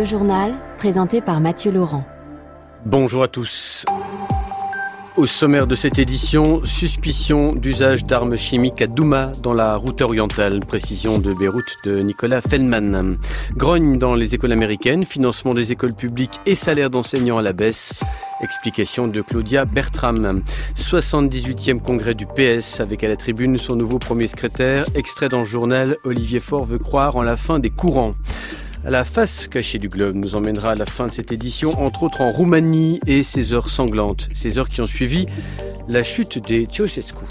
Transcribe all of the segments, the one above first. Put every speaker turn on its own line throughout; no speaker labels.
le journal, présenté par Mathieu Laurent.
Bonjour à tous. Au sommaire de cette édition, suspicion d'usage d'armes chimiques à Douma dans la route orientale. Précision de Beyrouth de Nicolas Feldman. Grogne dans les écoles américaines, financement des écoles publiques et salaire d'enseignants à la baisse. Explication de Claudia Bertram. 78e congrès du PS avec à la tribune son nouveau premier secrétaire. Extrait dans le journal, Olivier Faure veut croire en la fin des courants. À la face cachée du globe nous emmènera à la fin de cette édition, entre autres en Roumanie et ses heures sanglantes. Ces heures qui ont suivi la chute des Ceausescu.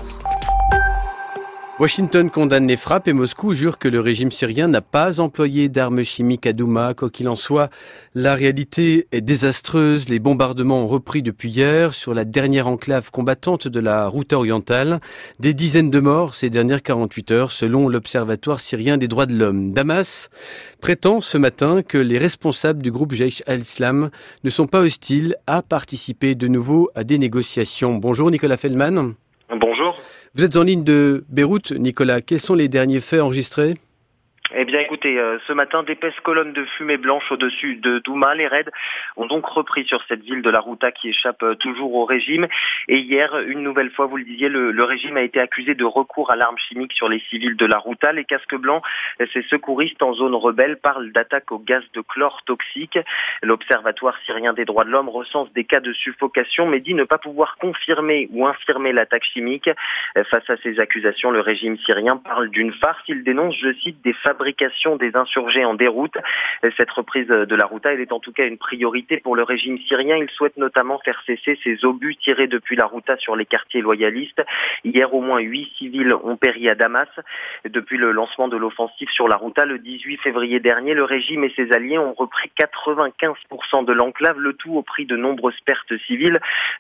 Washington condamne les frappes et Moscou jure que le régime syrien n'a pas employé d'armes chimiques à Douma. Quoi qu'il en soit, la réalité est désastreuse. Les bombardements ont repris depuis hier sur la dernière enclave combattante de la route orientale. Des dizaines de morts ces dernières 48 heures selon l'Observatoire syrien des droits de l'homme. Damas prétend ce matin que les responsables du groupe Jaish al-Islam ne sont pas hostiles à participer de nouveau à des négociations. Bonjour Nicolas Feldman.
Bonjour.
Vous êtes en ligne de Beyrouth, Nicolas. Quels sont les derniers faits enregistrés ?
Eh bien écoutez, ce matin, d'épaisses colonnes de fumée blanche au-dessus de Douma. Les raids ont donc repris sur cette ville de la Ghouta qui échappe toujours au régime. Et hier, une nouvelle fois, vous le disiez, le régime a été accusé de recours à l'arme chimique sur les civils de la Ghouta. Les casques blancs, ces secouristes en zone rebelle, parlent d'attaques au gaz de chlore toxique. L'Observatoire syrien des droits de l'homme recense des cas de suffocation, mais dit ne pas pouvoir confirmer ou infirmer l'attaque chimique. Face à ces accusations, le régime syrien parle d'une farce. Il dénonce, je cite, des fabrications des insurgés en déroute. Cette reprise de la Ghouta, elle est en tout cas une priorité pour le régime syrien. Il souhaite notamment faire cesser ces obus tirés depuis la Ghouta sur les quartiers loyalistes. Hier, au moins 8 civils ont péri à Damas. Depuis le lancement de l'offensive sur la Ghouta, le 18 février dernier, le régime et ses alliés ont repris 95% de l'enclave, le tout au prix de nombreuses pertes civiles.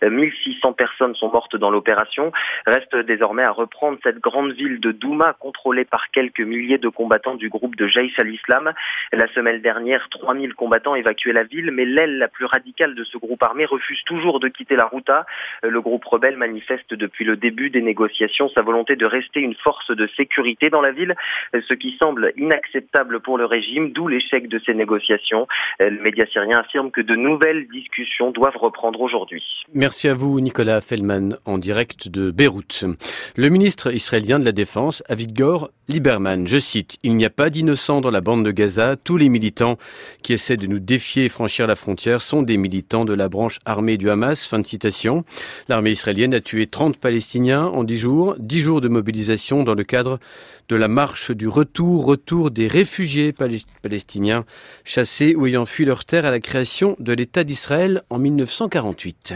1600 personnes sont mortes dans l'opération. Reste désormais à reprendre cette grande ville de Douma, contrôlée par quelques milliers de combattants du groupe de Jaish al-Islam. La semaine dernière, 3000 combattants évacuaient la ville, mais l'aile la plus radicale de ce groupe armé refuse toujours de quitter la Ghouta. Le groupe rebelle manifeste depuis le début des négociations sa volonté de rester une force de sécurité dans la ville, ce qui semble inacceptable pour le régime, d'où l'échec de ces négociations. Le média syrien affirme que de nouvelles discussions doivent reprendre aujourd'hui.
Merci à vous Nicolas Feldman, en direct de Beyrouth. Le ministre israélien de la Défense, Avigdor Lieberman, je cite, « Il n'y a pas d'innocents dans la bande de Gaza. Tous les militants qui essaient de nous défier et franchir la frontière sont des militants de la branche armée du Hamas. » Fin de citation. L'armée israélienne a tué 30 Palestiniens en 10 jours. 10 jours de mobilisation dans le cadre de la marche du retour des réfugiés palestiniens chassés ou ayant fui leur terre à la création de l'État d'Israël en 1948.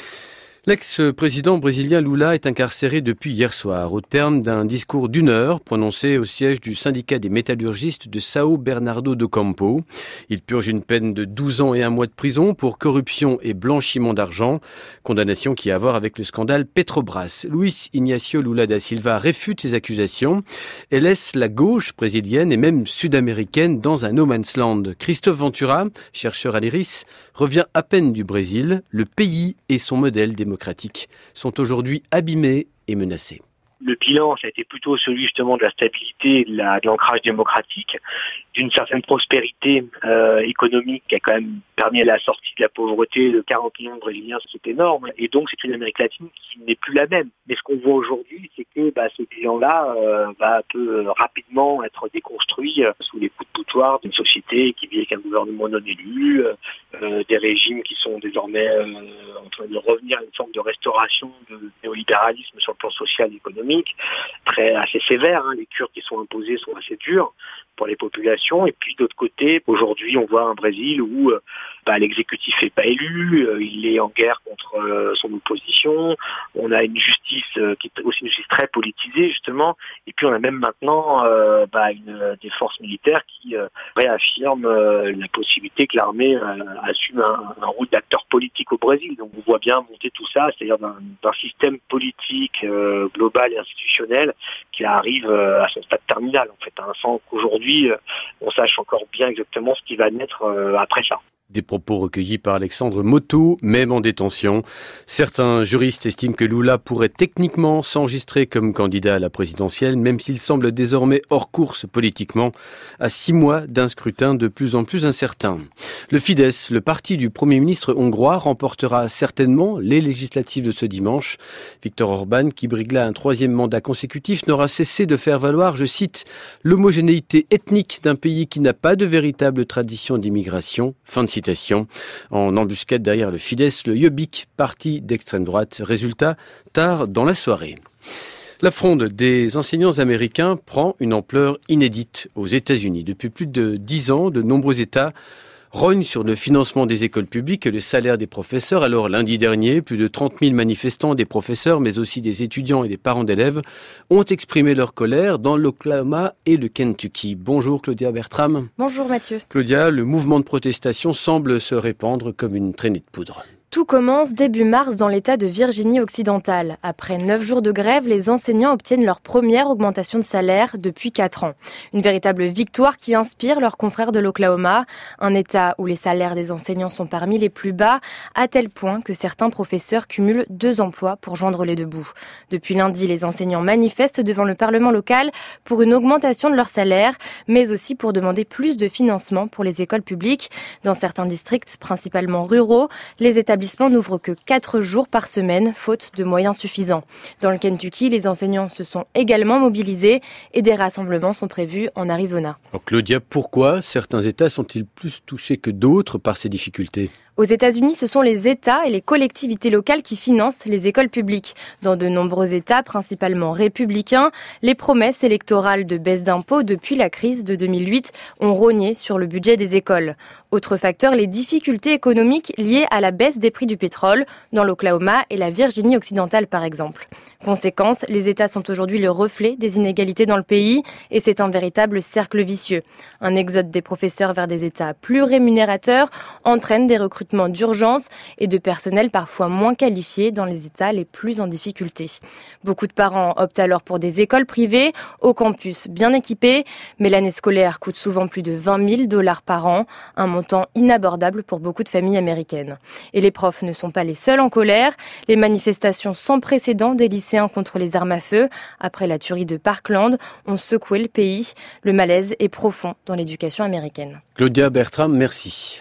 L'ex-président brésilien Lula est incarcéré depuis hier soir, au terme d'un discours d'1 heure prononcé au siège du syndicat des métallurgistes de São Bernardo do Campo. Il purge une peine de 12 ans et 1 mois de prison pour corruption et blanchiment d'argent, condamnation qui a à voir avec le scandale Petrobras. Luiz Inácio Lula da Silva réfute ces accusations et laisse la gauche brésilienne et même sud-américaine dans un no man's land. Christophe Ventura, chercheur à l'IRIS, revient à peine du Brésil. Le pays et son modèle démocratique sont aujourd'hui abîmés et menacés.
Le bilan, ça a été plutôt celui justement de la stabilité et de l'ancrage démocratique, d'une certaine prospérité économique qui a quand même permis la sortie de la pauvreté de 40 millions de Brésiliens, c'est énorme. Et donc c'est une Amérique latine qui n'est plus la même. Mais ce qu'on voit aujourd'hui, c'est que ce bilan-là peut rapidement être déconstruit sous les coups de poutoir d'une société qui vit avec un gouvernement non élu, des régimes qui sont désormais en train de revenir à une forme de restauration de néolibéralisme sur le plan social et économique, assez sévère. Les cures qui sont imposées sont assez dures pour les populations. Et puis d'autre côté, aujourd'hui, on voit un Brésil où l'exécutif n'est pas élu, il est en guerre contre son opposition. On a une justice qui est aussi une justice très politisée justement. Et puis on a même maintenant des forces militaires qui réaffirment la possibilité que l'armée assume un rôle d'acteur politique au Brésil. Donc on voit bien monter tout ça, c'est-à-dire d'un système politique global et institutionnel qui arrive à son stade terminal en fait, sans qu'aujourd'hui on sache encore bien exactement ce qui va naître après ça.
Des propos recueillis par Alexandre Moto, même en détention. Certains juristes estiment que Lula pourrait techniquement s'enregistrer comme candidat à la présidentielle, même s'il semble désormais hors course politiquement, à 6 mois d'un scrutin de plus en plus incertain. Le Fidesz, le parti du Premier ministre hongrois, remportera certainement les législatives de ce dimanche. Viktor Orban, qui brigue là un 3e mandat consécutif, n'aura cessé de faire valoir, je cite, l'homogénéité ethnique d'un pays qui n'a pas de véritable tradition d'immigration. Fin de citation. En embuscade derrière le Fidesz, le Jobbik, parti d'extrême droite. Résultat, tard dans la soirée. La fronde des enseignants américains prend une ampleur inédite aux États-Unis. Depuis plus de 10 ans, de nombreux États rogne sur le financement des écoles publiques et le salaire des professeurs. Alors lundi dernier, plus de 30 000 manifestants, des professeurs, mais aussi des étudiants et des parents d'élèves, ont exprimé leur colère dans l'Oklahoma et le Kentucky. Bonjour Claudia Bertram.
Bonjour Mathieu.
Claudia, le mouvement de protestation semble se répandre comme une traînée de poudre.
Tout commence début mars dans l'État de Virginie occidentale. Après 9 jours de grève, les enseignants obtiennent leur première augmentation de salaire depuis 4 ans. Une véritable victoire qui inspire leurs confrères de l'Oklahoma, un État où les salaires des enseignants sont parmi les plus bas, à tel point que certains professeurs cumulent 2 emplois pour joindre les deux bouts. Depuis lundi, les enseignants manifestent devant le Parlement local pour une augmentation de leur salaire, mais aussi pour demander plus de financement pour les écoles publiques. Dans certains districts, principalement ruraux, les établissements n'ouvrent que 4 jours par semaine, faute de moyens suffisants. Dans le Kentucky, les enseignants se sont également mobilisés et des rassemblements sont prévus en Arizona.
Alors Claudia, pourquoi certains États sont-ils plus touchés que d'autres par ces difficultés ?
Aux États-Unis, ce sont les États et les collectivités locales qui financent les écoles publiques. Dans de nombreux États, principalement républicains, les promesses électorales de baisse d'impôts depuis la crise de 2008 ont rogné sur le budget des écoles. Autre facteur, les difficultés économiques liées à la baisse des prix du pétrole dans l'Oklahoma et la Virginie occidentale par exemple. Conséquence, les États sont aujourd'hui le reflet des inégalités dans le pays et c'est un véritable cercle vicieux. Un exode des professeurs vers des États plus rémunérateurs entraîne des recrutements d'urgence et de personnel parfois moins qualifié dans les États les plus en difficulté. Beaucoup de parents optent alors pour des écoles privées, au campus bien équipés, mais l'année scolaire coûte souvent plus de $20 000 par an, un montant inabordable pour beaucoup de familles américaines. Et les profs ne sont pas les seuls en colère. Les manifestations sans précédent des lycéens contre les armes à feu, après la tuerie de Parkland, ont secoué le pays. Le malaise est profond dans l'éducation américaine.
Claudia Bertram, merci.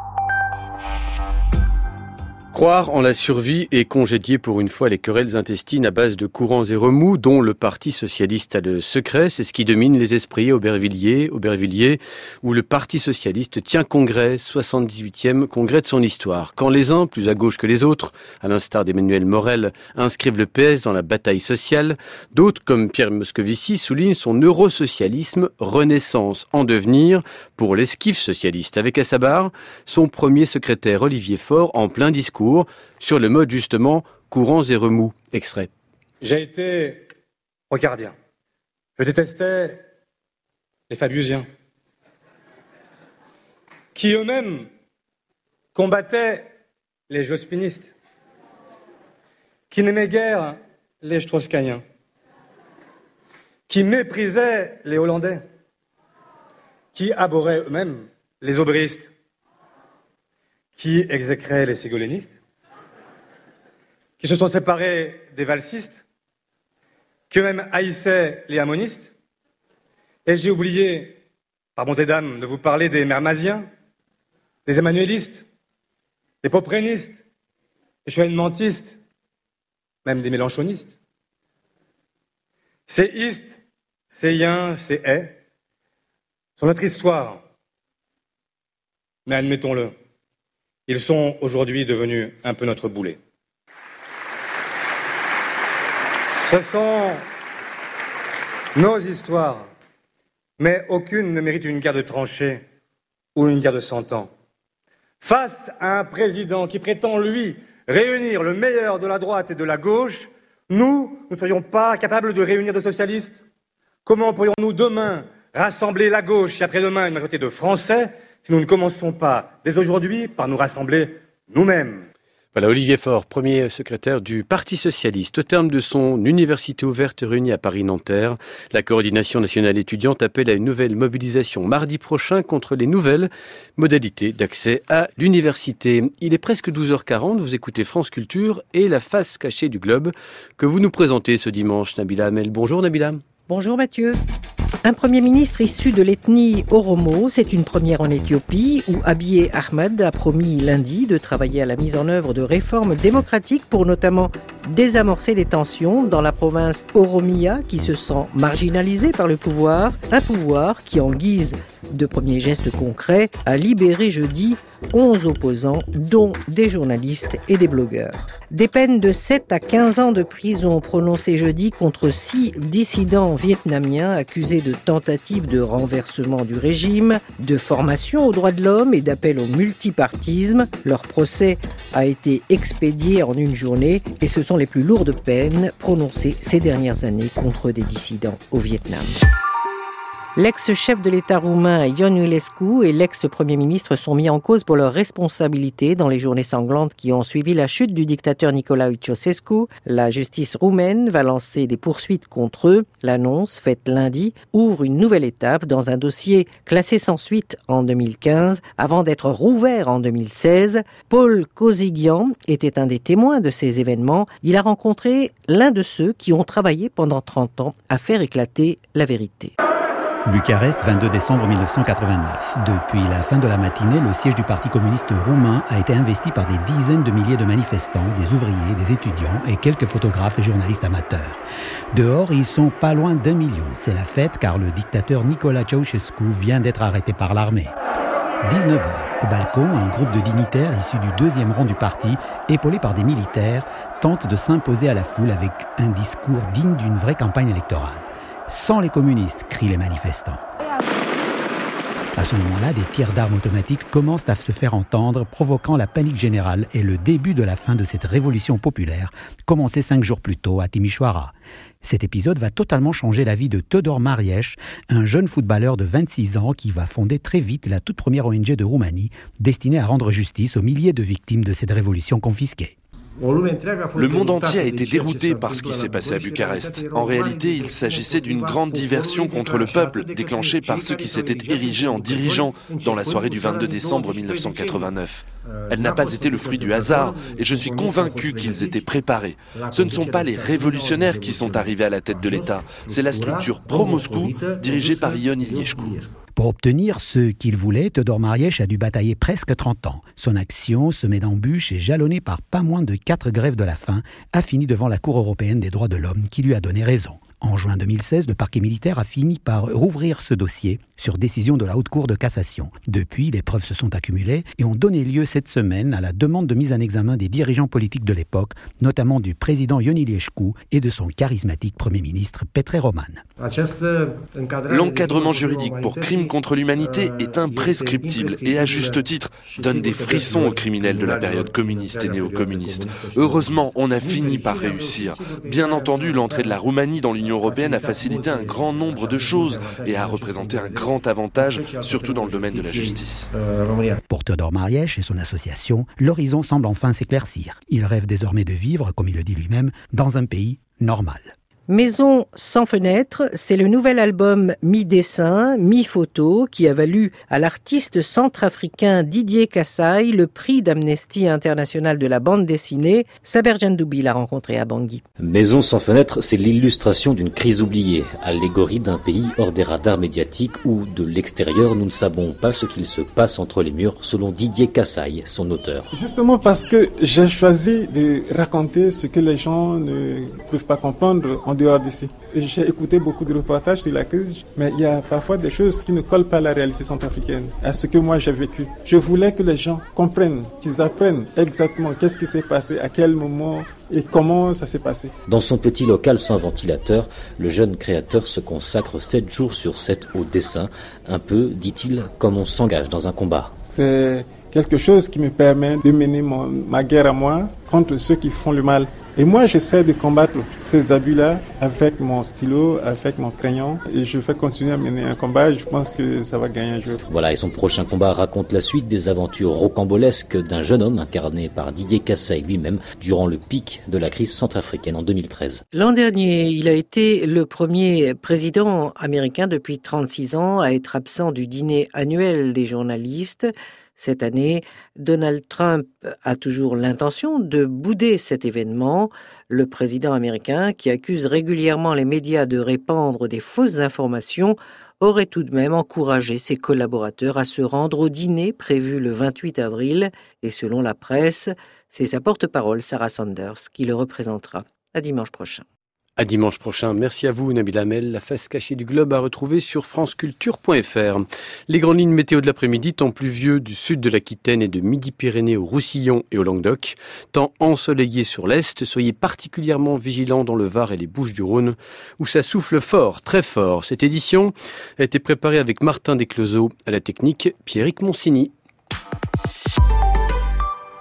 Croire en la survie et congédier pour une fois les querelles intestines à base de courants et remous dont le Parti socialiste a le secret, c'est ce qui domine les esprits Aubervilliers, où le Parti socialiste tient congrès, 78e congrès de son histoire. Quand les uns, plus à gauche que les autres, à l'instar d'Emmanuel Morel, inscrivent le PS dans la bataille sociale, d'autres, comme Pierre Moscovici, soulignent son eurosocialisme, renaissance en devenir, pour l'esquive socialiste, avec à sa barre son premier secrétaire Olivier Faure en plein discours sur le mode justement courants et remous. Extrait.
J'ai été rocardien. Je détestais les fabiusiens, qui eux-mêmes combattaient les jospinistes, qui n'aimaient guère les strauss-kahniens, qui méprisaient les Hollandais, qui abhorraient eux-mêmes les aubryistes, qui exécraient les ségolènistes, qui se sont séparés des valsistes, qui eux-mêmes haïssaient les hammonistes. Et j'ai oublié, par bonté d'âme, de vous parler des mermasiens, des emmanuélistes, des poprénistes, des chevènementistes, même des mélanchonistes. Ces istes, ces yens, ces haies sont notre histoire. Mais admettons-le, ils sont aujourd'hui devenus un peu notre boulet. Ce sont nos histoires, mais aucune ne mérite une guerre de tranchées ou une guerre de 100 ans. Face à un président qui prétend, lui, réunir le meilleur de la droite et de la gauche, nous ne serions pas capables de réunir de socialistes? Comment pourrions-nous demain rassembler la gauche et après-demain une majorité de Français si nous ne commençons pas, dès aujourd'hui, par nous rassembler nous-mêmes?
Voilà, Olivier Faure, premier secrétaire du Parti socialiste. Au terme de son université ouverte réunie à Paris-Nanterre, la coordination nationale étudiante appelle à une nouvelle mobilisation mardi prochain contre les nouvelles modalités d'accès à l'université. Il est presque 12h40, vous écoutez France Culture et la face cachée du globe que vous nous présentez ce dimanche, Nabila Hamel. Bonjour Nabila.
Bonjour Mathieu. Un Premier ministre issu de l'ethnie Oromo, c'est une première en Éthiopie où Abiy Ahmed a promis lundi de travailler à la mise en œuvre de réformes démocratiques pour notamment désamorcer les tensions dans la province Oromia qui se sent marginalisée par le pouvoir, un pouvoir qui en guise de premiers gestes concrets a libéré jeudi 11 opposants dont des journalistes et des blogueurs. Des peines de 7 à 15 ans de prison prononcées jeudi contre 6 dissidents vietnamiens accusés de tentative de renversement du régime, de formation aux droits de l'homme et d'appel au multipartisme. Leur procès a été expédié en une journée et ce sont les plus lourdes peines prononcées ces dernières années contre des dissidents au Vietnam. L'ex-chef de l'État roumain Ion Iliescu et l'ex-premier ministre sont mis en cause pour leur responsabilité dans les journées sanglantes qui ont suivi la chute du dictateur Nicolae Ceausescu. La justice roumaine va lancer des poursuites contre eux. L'annonce, faite lundi, ouvre une nouvelle étape dans un dossier classé sans suite en 2015 avant d'être rouvert en 2016. Paul Kosyghian était un des témoins de ces événements. Il a rencontré l'un de ceux qui ont travaillé pendant 30 ans à faire éclater la vérité.
Bucarest, 22 décembre 1989. Depuis la fin de la matinée, le siège du Parti communiste roumain a été investi par des dizaines de milliers de manifestants, des ouvriers, des étudiants et quelques photographes et journalistes amateurs. Dehors, ils sont pas loin d'1 million. C'est la fête car le dictateur Nicolae Ceausescu vient d'être arrêté par l'armée. 19h, au balcon, un groupe de dignitaires issus du deuxième rang du parti, épaulés par des militaires, tente de s'imposer à la foule avec un discours digne d'une vraie campagne électorale. Sans les communistes, crient les manifestants. À ce moment-là, des tirs d'armes automatiques commencent à se faire entendre, provoquant la panique générale et le début de la fin de cette révolution populaire, commencée 5 jours plus tôt à Timișoara. Cet épisode va totalement changer la vie de Todor Maries, un jeune footballeur de 26 ans qui va fonder très vite la toute première ONG de Roumanie, destinée à rendre justice aux milliers de victimes de cette révolution confisquée.
Le monde entier a été dérouté par ce qui s'est passé à Bucarest. En réalité, il s'agissait d'une grande diversion contre le peuple, déclenchée par ceux qui s'étaient érigés en dirigeants dans la soirée du 22 décembre 1989. Elle n'a pas été le fruit du hasard, et je suis convaincu qu'ils étaient préparés. Ce ne sont pas les révolutionnaires qui sont arrivés à la tête de l'État, c'est la structure pro-Moscou, dirigée par Ion Iliescu.
Pour obtenir ce qu'il voulait, Todor Maries a dû batailler presque 30 ans. Son action, semée d'embûches et jalonnée par pas moins de 4 grèves de la faim, a fini devant la Cour européenne des droits de l'homme qui lui a donné raison. En juin 2016, le parquet militaire a fini par rouvrir ce dossier sur décision de la Haute Cour de cassation. Depuis, les preuves se sont accumulées et ont donné lieu cette semaine à la demande de mise en examen des dirigeants politiques de l'époque, notamment du président Ion Iliescu et de son charismatique Premier ministre Petre Roman.
L'encadrement juridique pour crimes contre l'humanité est imprescriptible et à juste titre donne des frissons aux criminels de la période communiste et néo-communiste. Heureusement, on a fini par réussir. Bien entendu, l'entrée de la Roumanie dans l'Union européenne a facilité un grand nombre de choses et a représenté un grand avantage, surtout dans le domaine de la justice.
Pour Todor Maries et son association, l'horizon semble enfin s'éclaircir. Il rêve désormais de vivre, comme il le dit lui-même, dans un pays normal.
Maison sans fenêtre, c'est le nouvel album mi-dessin, mi-photo qui a valu à l'artiste centrafricain Didier Kassaï le prix d'Amnesty International de la bande dessinée. Saber Jandoubi l'a rencontré à Bangui.
Maison sans fenêtre, c'est l'illustration d'une crise oubliée, allégorie d'un pays hors des radars médiatiques où, de l'extérieur, nous ne savons pas ce qu'il se passe entre les murs, selon Didier Kassaï, son auteur.
Justement parce que j'ai choisi de raconter ce que les gens ne peuvent pas comprendre en dehors d'ici. J'ai écouté beaucoup de reportages sur la crise, mais il y a parfois des choses qui ne collent pas à la réalité centrafricaine, à ce que moi j'ai vécu. Je voulais que les gens comprennent, qu'ils apprennent exactement qu'est-ce qui s'est passé, à quel moment et comment ça s'est passé.
Dans son petit local sans ventilateur, le jeune créateur se consacre 7 jours sur 7 au dessin, un peu, dit-il, comme on s'engage dans un combat.
C'est quelque chose qui me permet de mener ma guerre à moi contre ceux qui font le mal. Et moi, j'essaie de combattre ces abus-là avec mon stylo, avec mon crayon. Et je vais continuer à mener un combat. Je pense que ça va gagner un jour.
Voilà, et son prochain combat raconte la suite des aventures rocambolesques d'un jeune homme incarné par Didier Kassaye lui-même durant le pic de la crise centrafricaine en 2013.
L'an dernier, il a été le premier président américain depuis 36 ans à être absent du dîner annuel des journalistes. Cette année, Donald Trump a toujours l'intention de bouder cet événement. Le président américain, qui accuse régulièrement les médias de répandre des fausses informations, aurait tout de même encouragé ses collaborateurs à se rendre au dîner prévu le 28 avril. Et selon la presse, c'est sa porte-parole, Sarah Sanders, qui le représentera. À dimanche prochain.
À dimanche prochain. Merci à vous, Nabil Hamel. La face cachée du globe à retrouver sur franceculture.fr. Les grandes lignes météo de l'après-midi, temps pluvieux du sud de l'Aquitaine et de Midi-Pyrénées au Roussillon et au Languedoc. Temps ensoleillé sur l'est. Soyez particulièrement vigilants dans le Var et les Bouches-du-Rhône, où ça souffle fort, très fort. Cette édition a été préparée avec Martin Descloseaux à la technique, Pierrick Moncini.